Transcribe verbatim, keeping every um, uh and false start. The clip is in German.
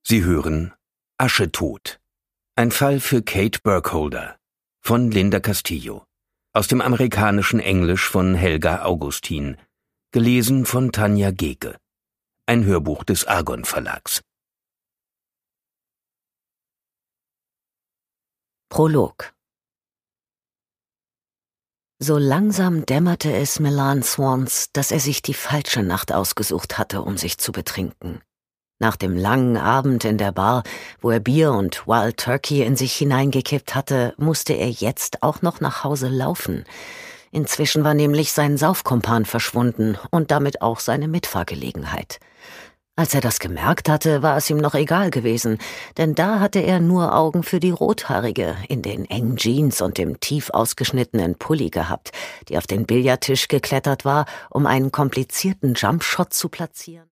Sie hören Aschetod. Ein Fall für Kate Burkholder von Linda Castillo. Aus dem amerikanischen Englisch von Helga Augustin. Gelesen von Tanja Geke. Ein Hörbuch des Argon Verlags. Prolog. So langsam dämmerte es Milan Swans, dass er sich die falsche Nacht ausgesucht hatte, um sich zu betrinken. Nach dem langen Abend in der Bar, wo er Bier und Wild Turkey in sich hineingekippt hatte, musste er jetzt auch noch nach Hause laufen. Inzwischen war nämlich sein Saufkumpan verschwunden und damit auch seine Mitfahrgelegenheit. Als er das gemerkt hatte, war es ihm noch egal gewesen, denn da hatte er nur Augen für die Rothaarige in den engen Jeans und dem tief ausgeschnittenen Pulli gehabt, die auf den Billardtisch geklettert war, um einen komplizierten Jumpshot zu platzieren.